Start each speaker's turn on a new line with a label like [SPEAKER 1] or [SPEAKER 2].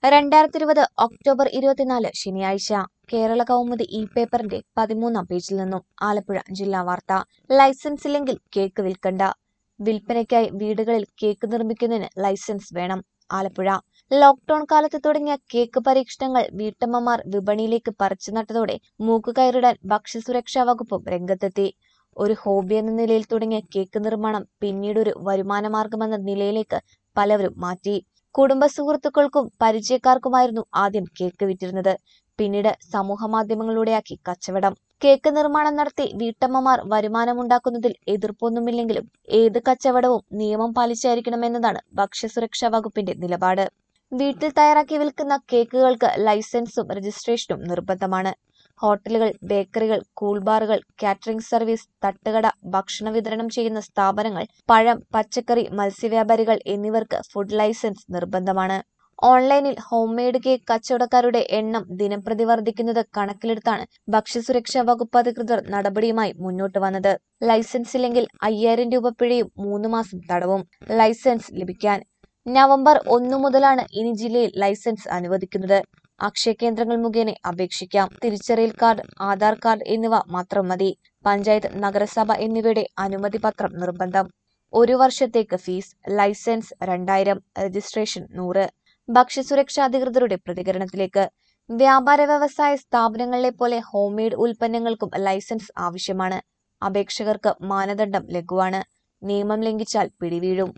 [SPEAKER 1] 2020 October 24 ശനിയാഴ്ച കേരള കൗമുദി പേപ്പറിന്റെ 13-ാം പേജിൽ നിന്നും ആലപ്പുഴ ജില്ലാ വാർത്ത. ലൈസൻസ് ഇല്ലെങ്കിൽ കേക്ക് വിൽക്കണ്ട. വിൽപ്പനയ്ക്കായി വീടുകളിൽ കേക്ക് നിർമ്മിക്കുന്നതിന് ലൈസൻസ് വേണം. ആലപ്പുഴ. ലോക്ഡൌൺ കാലത്ത് തുടങ്ങിയ കേക്ക് പരീക്ഷണങ്ങൾ വീട്ടമ്മമാർ വിപണിയിലേക്ക് പറിച്ചുനട്ടതോടെ മൂക്കുകയറിടാൻ ഭക്ഷ്യസുരക്ഷാ വകുപ്പും രംഗത്തെത്തി. ഒരു ഹോബി എന്ന നിലയിൽ തുടങ്ങിയ കേക്ക് നിർമ്മാണം പിന്നീടൊരു വരുമാനമാർഗമെന്ന നിലയിലേക്ക് പലവരും മാറ്റി. കുടുംബ സുഹൃത്തുക്കൾക്കും പരിചയക്കാർക്കുമായിരുന്നു ആദ്യം കേക്ക് വിറ്റിരുന്നത്. പിന്നീട് സമൂഹമാധ്യമങ്ങളിലൂടെയാക്കി കച്ചവടം. കേക്ക് നിർമ്മാണം നടത്തി വീട്ടമ്മമാർ വരുമാനമുണ്ടാക്കുന്നതിൽ എതിർപ്പൊന്നുമില്ലെങ്കിലും ഏത് കച്ചവടവും നിയമം പാലിച്ചായിരിക്കണമെന്നതാണ് ഭക്ഷ്യസുരക്ഷാ വകുപ്പിന്റെ നിലപാട്. വീട്ടിൽ തയ്യാറാക്കി വിൽക്കുന്ന കേക്കുകൾക്ക് ലൈസൻസും രജിസ്ട്രേഷനും നിർബന്ധമാണ്. ഹോട്ടലുകൾ, ബേക്കറികൾ, കൂൾബാറുകൾ, കാറ്ററിംഗ് സർവീസ്, തട്ടുകട, ഭക്ഷണ വിതരണം ചെയ്യുന്ന സ്ഥാപനങ്ങൾ, പഴം, പച്ചക്കറി, മത്സ്യവ്യാപാരികൾ എന്നിവർക്ക് ഫുഡ് ലൈസൻസ് നിർബന്ധമാണ്. ഓൺലൈനിൽ ഹോം മെയ്ഡ് കേക്ക് കച്ചവടക്കാരുടെ എണ്ണം ദിനംപ്രതി വർദ്ധിക്കുന്നത് കണക്കിലെടുത്താണ് ഭക്ഷ്യസുരക്ഷാ വകുപ്പ് അധികൃതർ നടപടിയുമായി മുന്നോട്ട് വന്നത്. ലൈസൻസ് ഇല്ലെങ്കിൽ 5000 രൂപ പിഴയും 3 മാസം തടവും. ലൈസൻസ് ലഭിക്കാൻ നവംബർ 1 മുതലാണ് ഇനി ജില്ലയിൽ ലൈസൻസ് അനുവദിക്കുന്നത്. അക്ഷയ കേന്ദ്രങ്ങൾ മുഖേന അപേക്ഷിക്കാം. തിരിച്ചറിയൽ കാർഡ്, ആധാർ കാർഡ് എന്നിവ മാത്രം മതി. പഞ്ചായത്ത്, നഗരസഭ എന്നിവയുടെ അനുമതി പത്രം നിർബന്ധം. 1 വർഷത്തേക്ക് ഫീസ്. Licence 2000, registration 100. ഭക്ഷ്യസുരക്ഷാ അധികൃതരുടെ പ്രതികരണത്തിലേക്ക്. വ്യാപാര വ്യവസായ സ്ഥാപനങ്ങളിലെ പോലെ ഹോം മെയ്ഡ് ഉൽപ്പന്നങ്ങൾക്കും ലൈസൻസ് ആവശ്യമാണ്. അപേക്ഷകർക്ക് മാനദണ്ഡം ലഘുവാണ്. നിയമം ലംഘിച്ചാൽ പിടിവീഴും.